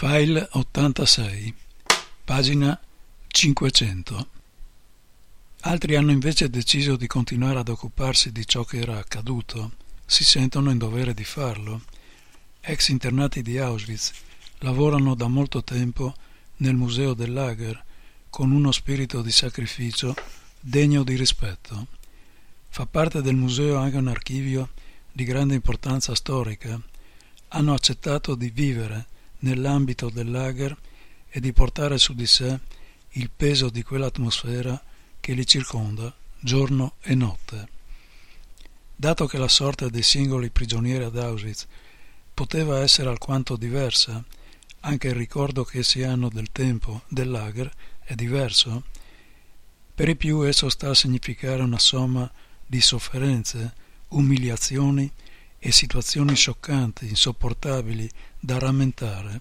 File 86, pagina 500. Altri hanno invece deciso di continuare ad occuparsi di ciò che era accaduto, si sentono in dovere di farlo. Ex internati di Auschwitz lavorano da molto tempo nel museo del lager con uno spirito di sacrificio degno di rispetto. Fa parte del museo anche un archivio di grande importanza storica. Hanno accettato di vivere nell'ambito del lager e di portare su di sé il peso di quell'atmosfera che li circonda giorno e notte. Dato che la sorte dei singoli prigionieri ad Auschwitz poteva essere alquanto diversa, anche il ricordo che essi hanno del tempo del lager è diverso, per i più esso sta a significare una somma di sofferenze, umiliazioni e situazioni scioccanti, insopportabili da rammentare.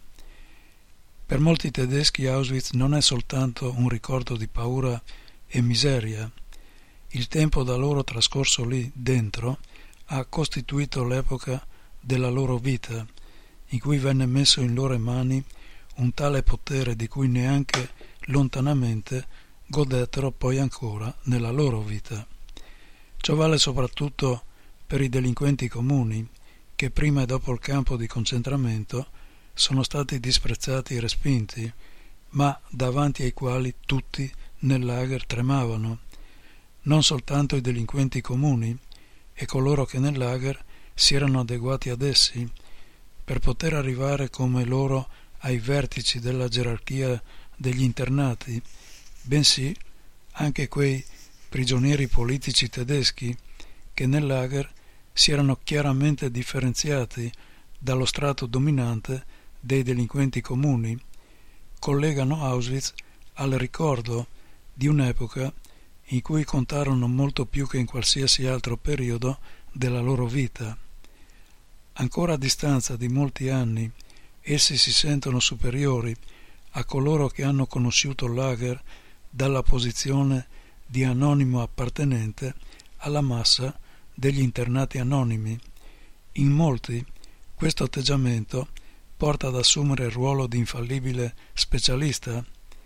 Per molti tedeschi Auschwitz non è soltanto un ricordo di paura e miseria. Il tempo da loro trascorso lì dentro ha costituito l'epoca della loro vita, in cui venne messo in loro mani un tale potere di cui neanche lontanamente godettero poi ancora nella loro vita. Ciò vale soprattutto per i delinquenti comuni, che prima e dopo il campo di concentramento sono stati disprezzati e respinti, ma davanti ai quali tutti nel lager tremavano, non soltanto i delinquenti comuni e coloro che nel lager si erano adeguati ad essi, per poter arrivare come loro ai vertici della gerarchia degli internati, bensì anche quei prigionieri politici tedeschi che nel lager si erano chiaramente differenziati dallo strato dominante dei delinquenti comuni, collegano Auschwitz al ricordo di un'epoca in cui contarono molto più che in qualsiasi altro periodo della loro vita. Ancora a distanza di molti anni, essi si sentono superiori a coloro che hanno conosciuto il lager dalla posizione di anonimo appartenente alla massa degli internati anonimi. In molti questo atteggiamento porta ad assumere il ruolo di infallibile specialista.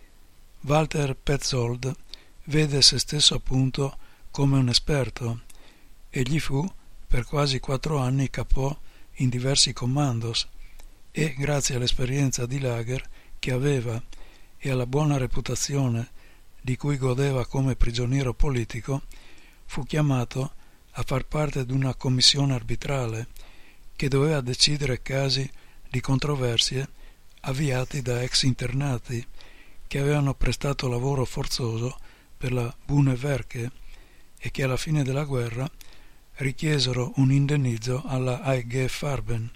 Walter Petzold vede se stesso appunto come un esperto. Egli fu per quasi 4 anni capo in diversi commandos e, grazie all'esperienza di lager che aveva e alla buona reputazione di cui godeva come prigioniero politico, fu chiamato a far parte di una commissione arbitrale che doveva decidere casi di controversie avviati da ex internati che avevano prestato lavoro forzoso per la Bundeswehr e che alla fine della guerra richiesero un indennizzo alla IG Farben.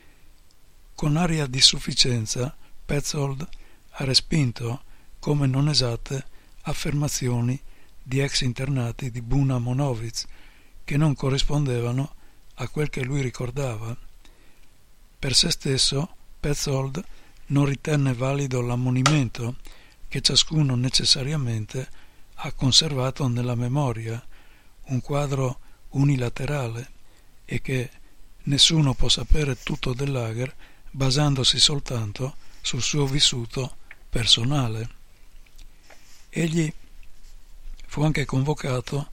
Con aria di sufficienza, Petzold ha respinto come non esatte affermazioni di ex internati di Buna Monowitz che non corrispondevano a quel che lui ricordava. Per se stesso, Petzold non ritenne valido l'ammonimento che ciascuno necessariamente ha conservato nella memoria, un quadro unilaterale, e che nessuno può sapere tutto del lager basandosi soltanto sul suo vissuto personale. Egli fu anche convocato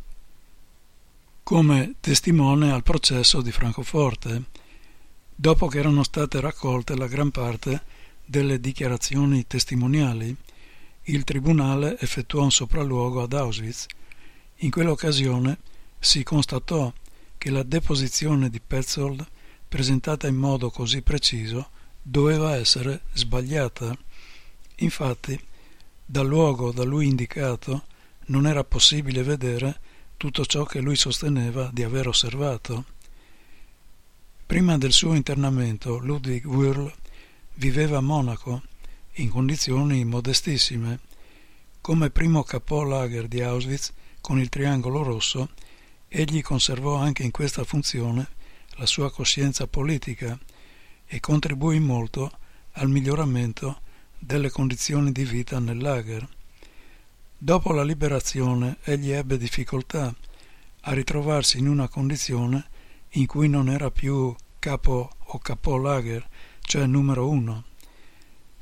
come testimone al processo di Francoforte, dopo che erano state raccolte la gran parte delle dichiarazioni testimoniali. Il tribunale effettuò un sopralluogo ad Auschwitz. In quell'occasione si constatò che la deposizione di Petzold, presentata in modo così preciso, doveva essere sbagliata. Infatti, dal luogo da lui indicato non era possibile vedere tutto ciò che lui sosteneva di aver osservato. Prima del suo internamento, Ludwig Wurl viveva a Monaco in condizioni modestissime. Come primo capo lager di Auschwitz con il triangolo rosso, egli conservò anche in questa funzione la sua coscienza politica e contribuì molto al miglioramento delle condizioni di vita nel lager. Dopo la liberazione egli ebbe difficoltà a ritrovarsi in una condizione in cui non era più capo o capolager, cioè numero 1.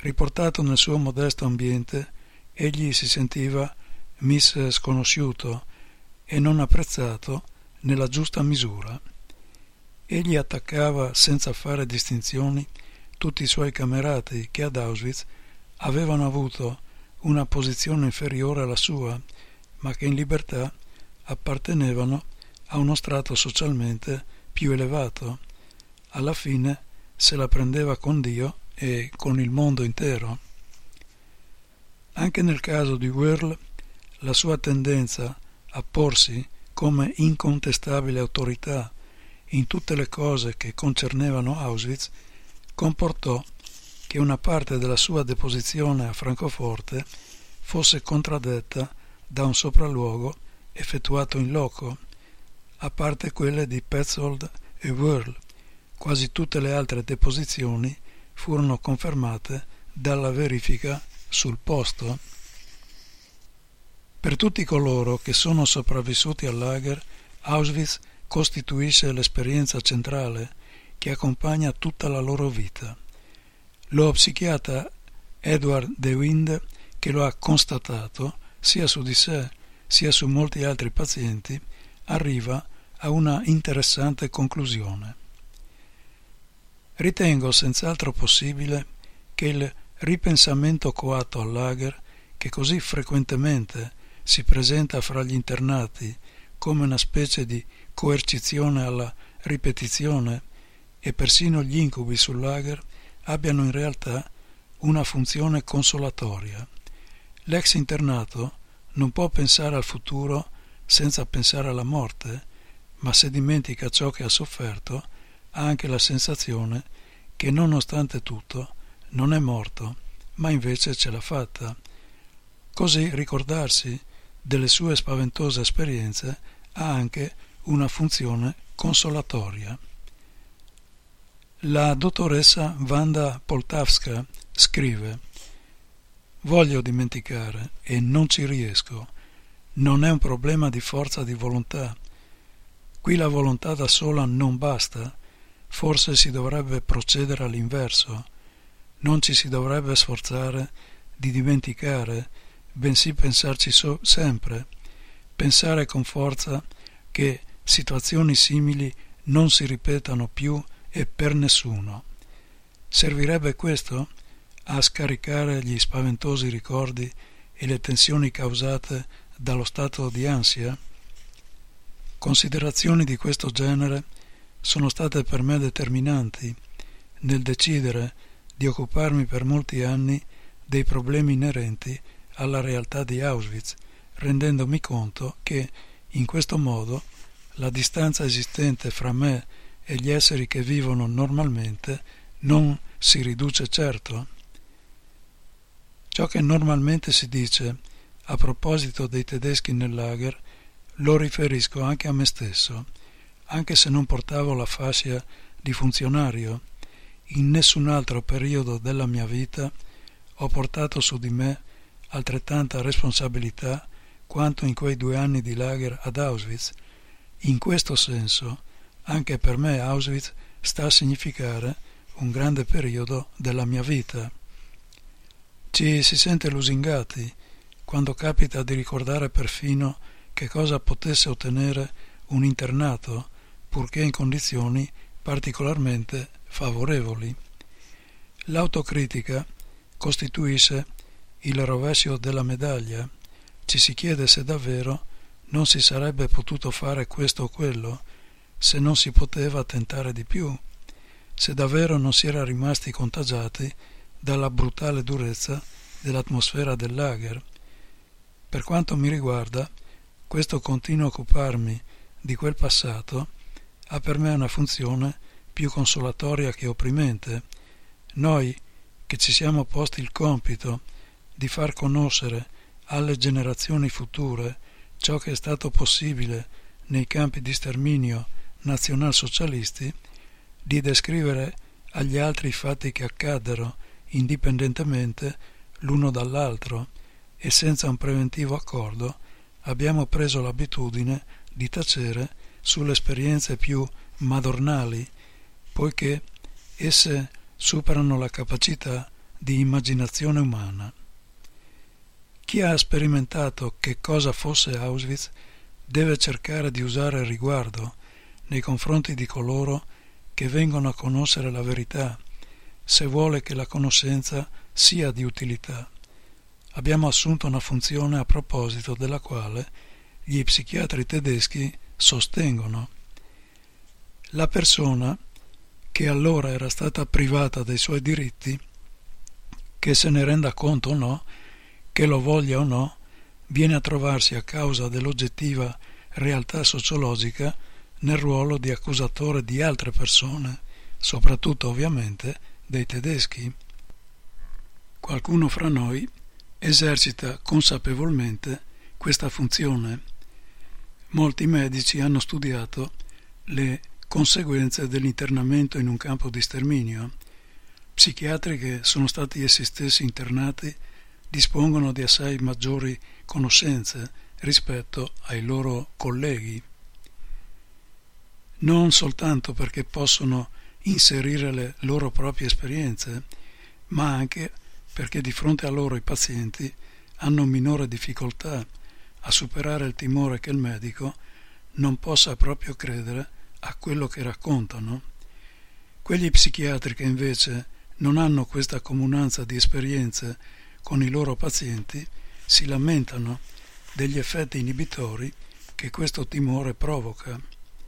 Riportato nel suo modesto ambiente, egli si sentiva sconosciuto e non apprezzato nella giusta misura. Egli attaccava senza fare distinzioni tutti i suoi camerati che ad Auschwitz avevano avuto una posizione inferiore alla sua, ma che in libertà appartenevano a uno strato socialmente più elevato. Alla fine se la prendeva con Dio e con il mondo intero. Anche nel caso di Wörl, la sua tendenza a porsi come incontestabile autorità in tutte le cose che concernevano Auschwitz comportò che una parte della sua deposizione a Francoforte fosse contraddetta da un sopralluogo effettuato in loco, a parte quelle di Petzold e Wörl. Quasi tutte le altre deposizioni furono confermate dalla verifica sul posto. Per tutti coloro che sono sopravvissuti al lager, Auschwitz costituisce l'esperienza centrale che accompagna tutta la loro vita. Lo psichiatra Edward de Wind, che lo ha constatato sia su di sé sia su molti altri pazienti, arriva a una interessante conclusione. Ritengo senz'altro possibile che il ripensamento coatto al lager, che così frequentemente si presenta fra gli internati come una specie di coercizione alla ripetizione, e persino gli incubi sul lager abbiano in realtà una funzione consolatoria. L'ex internato non può pensare al futuro senza pensare alla morte, ma se dimentica ciò che ha sofferto, ha anche la sensazione che nonostante tutto non è morto, ma invece ce l'ha fatta. Così ricordarsi delle sue spaventose esperienze ha anche una funzione consolatoria. La dottoressa Wanda Poltavska scrive: «Voglio dimenticare e non ci riesco. Non è un problema di forza di volontà. Qui la volontà da sola non basta. Forse si dovrebbe procedere all'inverso. Non ci si dovrebbe sforzare di dimenticare, bensì pensarci sempre, pensare con forza che situazioni simili non si ripetano più e per nessuno. Servirebbe questo a scaricare gli spaventosi ricordi e le tensioni causate dallo stato di ansia? Considerazioni di questo genere sono state per me determinanti nel decidere di occuparmi per molti anni dei problemi inerenti alla realtà di Auschwitz, rendendomi conto che, in questo modo, la distanza esistente fra me e gli esseri che vivono normalmente non si riduce certo. Ciò che normalmente si dice a proposito dei tedeschi nel lager lo riferisco anche a me stesso, anche se non portavo la fascia di funzionario. In nessun altro periodo della mia vita ho portato su di me altrettanta responsabilità quanto in quei 2 anni di lager ad Auschwitz. In questo senso, anche per me Auschwitz sta a significare un grande periodo della mia vita. Ci si sente lusingati quando capita di ricordare perfino che cosa potesse ottenere un internato, purché in condizioni particolarmente favorevoli. L'autocritica costituisce il rovescio della medaglia. Ci si chiede se davvero non si sarebbe potuto fare questo o quello, se non si poteva tentare di più, se davvero non si era rimasti contagiati dalla brutale durezza dell'atmosfera del lager. Per quanto mi riguarda, questo continuo occuparmi di quel passato ha per me una funzione più consolatoria che opprimente. Noi, che ci siamo posti il compito di far conoscere alle generazioni future ciò che è stato possibile nei campi di sterminio nazionalsocialisti, di descrivere agli altri i fatti che accaddero indipendentemente l'uno dall'altro e senza un preventivo accordo, abbiamo preso l'abitudine di tacere sulle esperienze più madornali, poiché esse superano la capacità di immaginazione umana. Chi ha sperimentato che cosa fosse Auschwitz deve cercare di usare riguardo nei confronti di coloro che vengono a conoscere la verità, se vuole che la conoscenza sia di utilità. Abbiamo assunto una funzione a proposito della quale gli psichiatri tedeschi sostengono: la persona che allora era stata privata dei suoi diritti, che se ne renda conto o no, che lo voglia o no, viene a trovarsi a causa dell'oggettiva realtà sociologica nel ruolo di accusatore di altre persone, soprattutto ovviamente dei tedeschi. Qualcuno fra noi esercita consapevolmente questa funzione. Molti medici hanno studiato le conseguenze dell'internamento in un campo di sterminio. Psichiatri che sono stati essi stessi internati dispongono di assai maggiori conoscenze rispetto ai loro colleghi, non soltanto perché possono inserire le loro proprie esperienze, ma anche perché di fronte a loro i pazienti hanno minore difficoltà a superare il timore che il medico non possa proprio credere a quello che raccontano. Quegli psichiatri che invece non hanno questa comunanza di esperienze con i loro pazienti si lamentano degli effetti inibitori che questo timore provoca.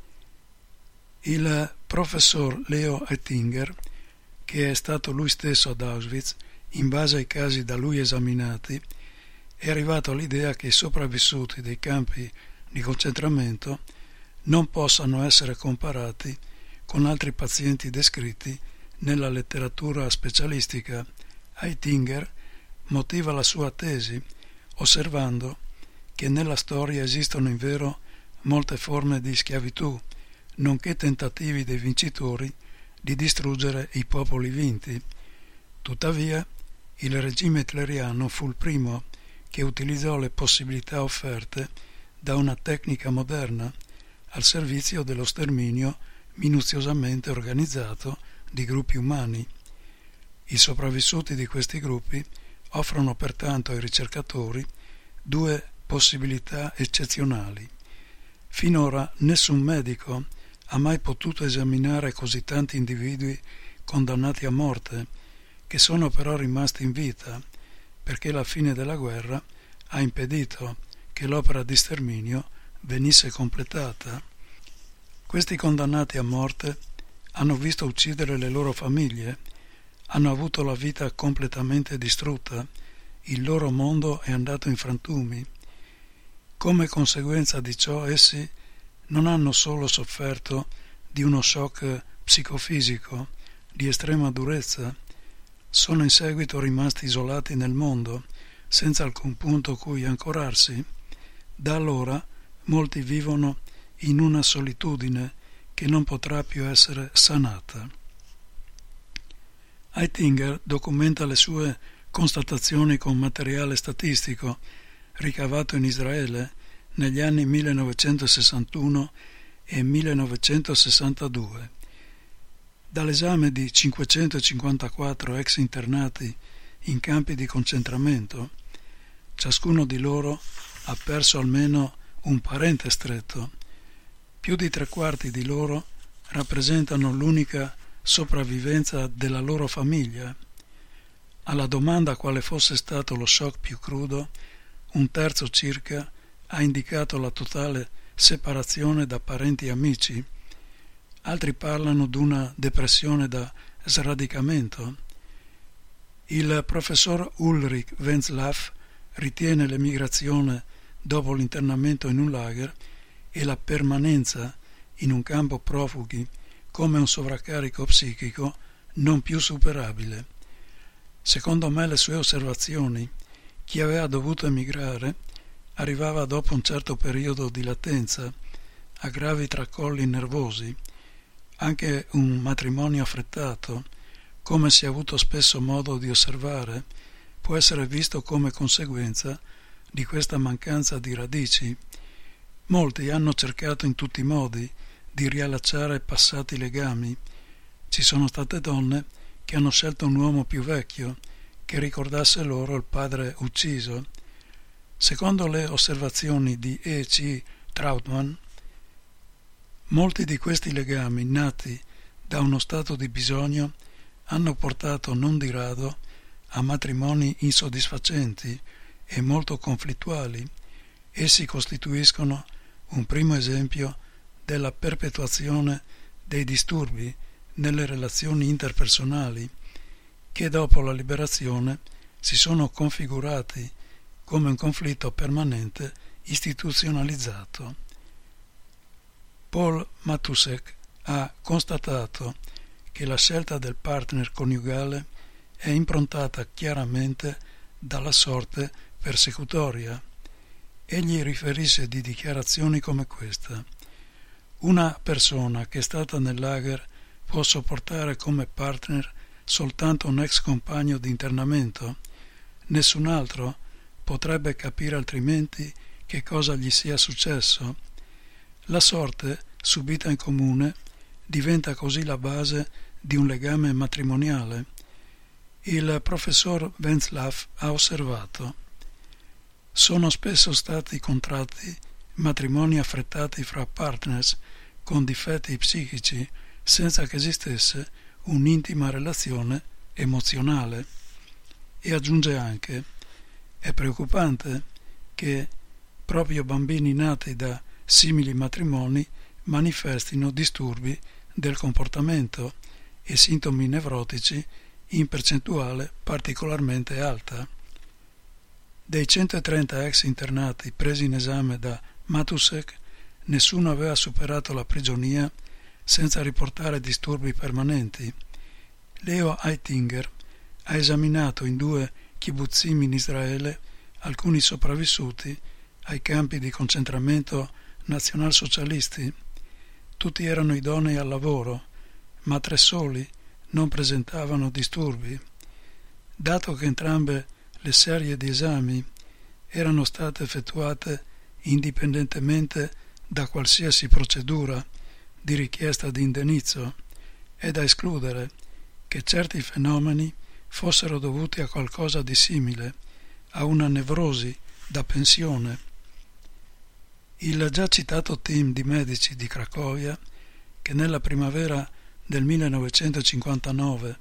Il professor Leo Aitinger, che è stato lui stesso ad Auschwitz, in base ai casi da lui esaminati, è arrivato all'idea che i sopravvissuti dei campi di concentramento non possano essere comparati con altri pazienti descritti nella letteratura specialistica. Aitinger motiva la sua tesi osservando che nella storia esistono invero molte forme di schiavitù, nonché tentativi dei vincitori di distruggere i popoli vinti. Tuttavia, il regime hitleriano fu il primo che utilizzò le possibilità offerte da una tecnica moderna al servizio dello sterminio minuziosamente organizzato di gruppi umani. I sopravvissuti di questi gruppi offrono pertanto ai ricercatori due possibilità eccezionali. Finora nessun medico ha mai potuto esaminare così tanti individui condannati a morte, che sono però rimasti in vita, perché la fine della guerra ha impedito che l'opera di sterminio venisse completata. Questi condannati a morte hanno visto uccidere le loro famiglie, hanno avuto la vita completamente distrutta, il loro mondo è andato in frantumi. Come conseguenza di ciò essi non hanno solo sofferto di uno shock psicofisico di estrema durezza, sono in seguito rimasti isolati nel mondo, senza alcun punto cui ancorarsi. Da allora molti vivono in una solitudine che non potrà più essere sanata. Aitinger documenta le sue constatazioni con materiale statistico ricavato in Israele negli anni 1961 e 1962. Dall'esame di 554 ex internati in campi di concentramento, ciascuno di loro ha perso almeno un parente stretto. Più di 3/4 di loro rappresentano l'unica sopravvivenza della loro famiglia. Alla domanda quale fosse stato lo shock più crudo, 1/3 circa ha indicato la totale separazione da parenti e amici. Altri parlano di una depressione da sradicamento. Il professor Ulrich Wenzlaff ritiene l'emigrazione dopo l'internamento in un lager e la permanenza in un campo profughi come un sovraccarico psichico non più superabile. Secondo me le sue osservazioni, chi aveva dovuto emigrare arrivava dopo un certo periodo di latenza, a gravi tracolli nervosi, anche un matrimonio affrettato, come si è avuto spesso modo di osservare, può essere visto come conseguenza di questa mancanza di radici. Molti hanno cercato in tutti i modi di riallacciare passati legami. Ci sono state donne che hanno scelto un uomo più vecchio, che ricordasse loro il padre ucciso. Secondo le osservazioni di E.C. Trautmann, molti di questi legami nati da uno stato di bisogno hanno portato non di rado a matrimoni insoddisfacenti e molto conflittuali. Essi costituiscono un primo esempio della perpetuazione dei disturbi nelle relazioni interpersonali che dopo la liberazione si sono configurati come un conflitto permanente istituzionalizzato. Paul Matusek ha constatato che la scelta del partner coniugale è improntata chiaramente dalla sorte persecutoria. Egli riferisce di dichiarazioni come questa: una persona che è stata nel lager può sopportare come partner soltanto un ex compagno di internamento, nessun altro potrebbe capire altrimenti che cosa gli sia successo. La sorte, subita in comune, diventa così la base di un legame matrimoniale. Il professor Wenzlaff ha osservato: sono spesso stati contratti matrimoni affrettati fra partners con difetti psichici senza che esistesse un'intima relazione emozionale. E aggiunge anche: è preoccupante che proprio bambini nati da simili matrimoni manifestino disturbi del comportamento e sintomi nevrotici in percentuale particolarmente alta. Dei 130 ex internati presi in esame da Matusek, nessuno aveva superato la prigionia senza riportare disturbi permanenti. Leo Eitinger ha esaminato in 2 kibbutzim in Israele alcuni sopravvissuti ai campi di concentramento nazionalsocialisti. Tutti erano idonei al lavoro, ma 3 soli non presentavano disturbi. Dato che entrambe le serie di esami erano state effettuate indipendentemente da qualsiasi procedura di richiesta di indennizzo, è da escludere che certi fenomeni fossero dovuti a qualcosa di simile, a una nevrosi da pensione. Il già citato team di medici di Cracovia, che nella primavera del 1959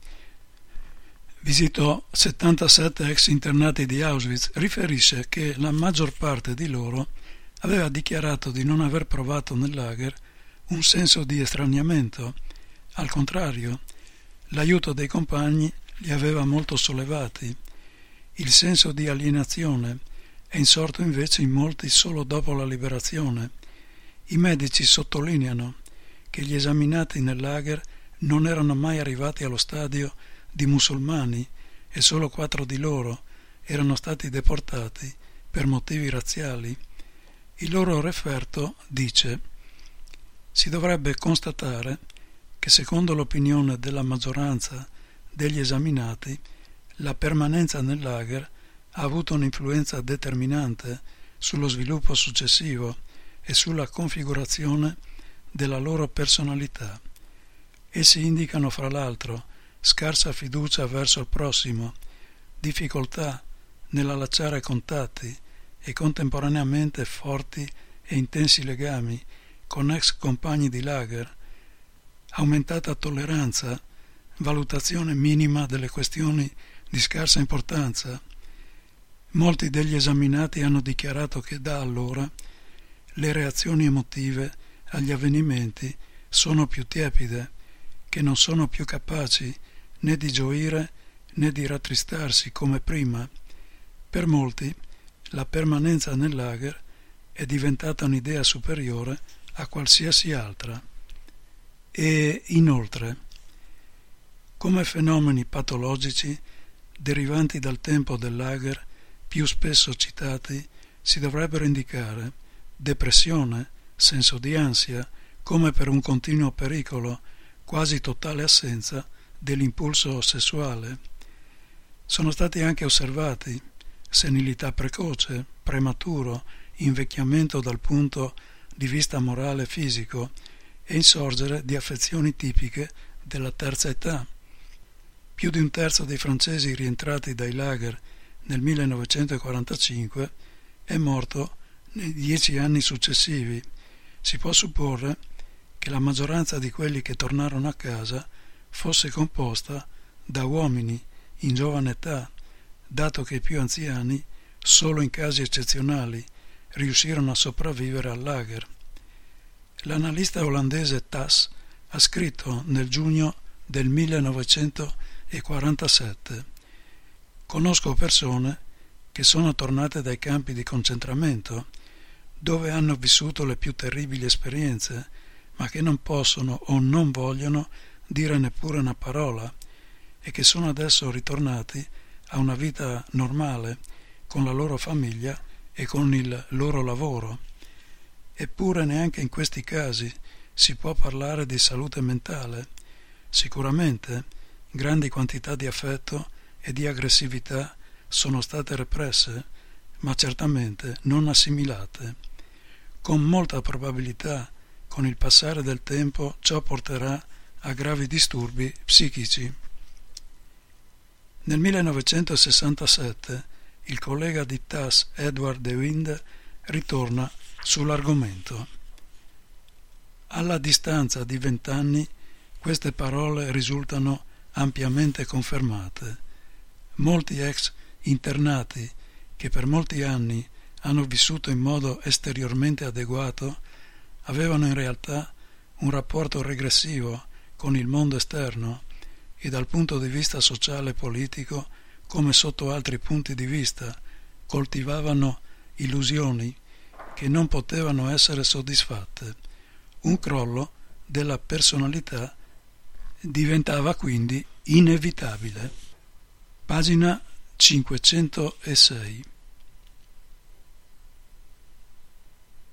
visitò 77 ex internati di Auschwitz, riferisce che la maggior parte di loro aveva dichiarato di non aver provato nel lager un senso di estraniamento. Al contrario, l'aiuto dei compagni li aveva molto sollevati. Il senso di alienazione è insorto invece in molti solo dopo la liberazione. I medici sottolineano che gli esaminati nel lager non erano mai arrivati allo stadio di musulmani e solo 4 di loro erano stati deportati per motivi razziali. Il loro referto dice: si dovrebbe constatare che secondo l'opinione della maggioranza degli esaminati la permanenza nel lager ha avuto un'influenza determinante sullo sviluppo successivo e sulla configurazione della loro personalità. Essi indicano fra l'altro scarsa fiducia verso il prossimo, difficoltà nell'allacciare contatti e contemporaneamente forti e intensi legami con ex compagni di lager, aumentata tolleranza, valutazione minima delle questioni di scarsa importanza. Molti degli esaminati hanno dichiarato che da allora le reazioni emotive agli avvenimenti sono più tiepide, che non sono più capaci né di gioire né di rattristarsi come prima. Per molti la permanenza nel lager è diventata un'idea superiore a qualsiasi altra. E inoltre, come fenomeni patologici derivanti dal tempo del lager più spesso citati, si dovrebbero indicare depressione, senso di ansia, come per un continuo pericolo, quasi totale assenza dell'impulso sessuale. Sono stati anche osservati senilità precoce, prematuro, invecchiamento dal punto di vista morale e fisico e insorgere di affezioni tipiche della terza età. Più di un terzo dei francesi rientrati dai lager nel 1945 è morto nei 10 anni successivi. Si può supporre che la maggioranza di quelli che tornarono a casa fosse composta da uomini in giovane età, dato che i più anziani, solo in casi eccezionali, riuscirono a sopravvivere al lager. L'analista olandese Tas ha scritto nel giugno del 1947: «Conosco persone che sono tornate dai campi di concentramento, dove hanno vissuto le più terribili esperienze, ma che non possono o non vogliono dire neppure una parola, e che sono adesso ritornati a una vita normale con la loro famiglia e con il loro lavoro. Eppure neanche in questi casi si può parlare di salute mentale. Sicuramente grandi quantità di affetto e di aggressività sono state represse, ma certamente non assimilate. Con molta probabilità, con il passare del tempo, ciò porterà a gravi disturbi psichici». Nel 1967 il collega di Tas Edward de Wind ritorna sull'argomento. Alla distanza di 20 anni queste parole risultano ampiamente confermate. Molti ex internati che per molti anni hanno vissuto in modo esteriormente adeguato avevano in realtà un rapporto regressivo con il mondo esterno e dal punto di vista sociale e politico, come sotto altri punti di vista, coltivavano illusioni che non potevano essere soddisfatte. Un crollo della personalità diventava quindi inevitabile. Pagina 506.